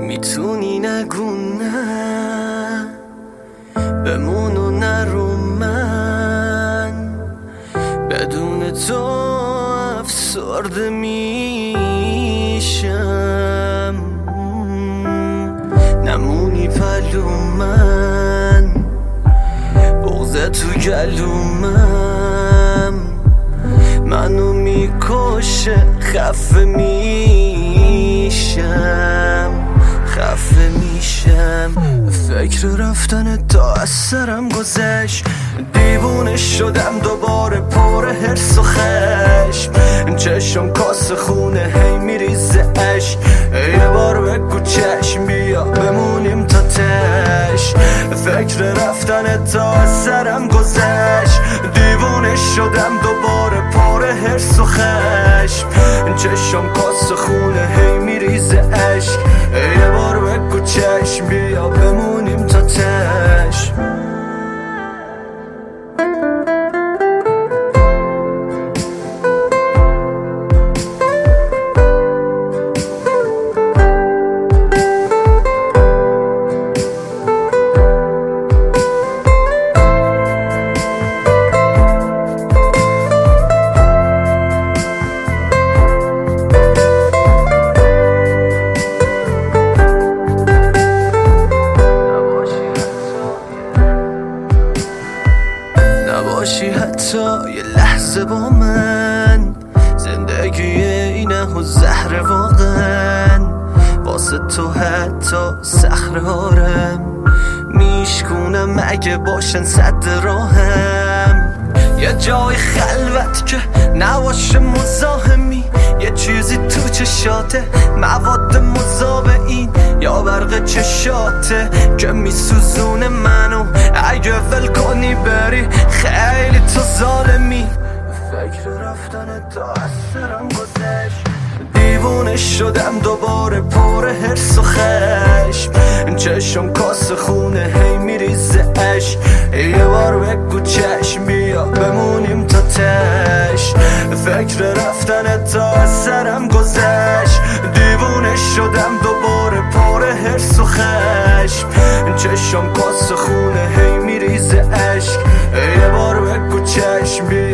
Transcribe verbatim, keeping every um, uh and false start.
میتونی نگو نه، بمون و نرو، من بدون تو افسرده میشم. نمونی پلو من، بغضه تو گلومم، منو میکشه، خفه میشم خفه میشم. فکر رفتن تا از سرم گذشت، دیوونه شدم دوباره، پر حرص و خشم. چشم کاس خونه هی میریزه عشق، یه بار بگو چشم بیا بمونیم تا تش. فکر رفتن تا از سرم گذشت، دیوونه شدم دوباره، پر حرص و خشم. چشم کاس خونه هی میریزه عشق، یه بار بگو چشم بیا بمونیم تا تش. نباشی حتی یه لحظه با من، زندگی اینه و زهر واقعا. واسه تو حتی صخره‌هارم میشکونم اگه باشن صد راهم. یه جای خلوت که نباشه مزاحمی، یه چیزی تو چشاته، مواد مذاب این یا برق چشاته که میسوزونه منو. اگه ول کنی بری خیلی تو ظالمی. فکر رفتن تا از سرم گذشت، دیوونه شدم دوباره، پر حرص و خشم. چشم کاس خونه هی میریزه عشق، یه بار بگو چشم بیا بمونیم تا تش. فکر رفتن تا از سرم گذشت، دیوونه شدم دوباره، پر حرص و خشم. چشم کاس خونه هی میریزه عشق، یه بار بگو چشم بیا